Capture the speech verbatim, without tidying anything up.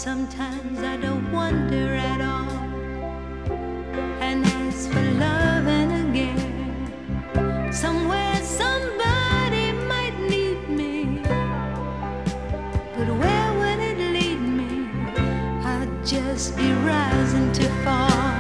Sometimes I don't wonder at all. And as for loving again, somewhere somebody might need me, but where would it lead me? I'd just be rising too far.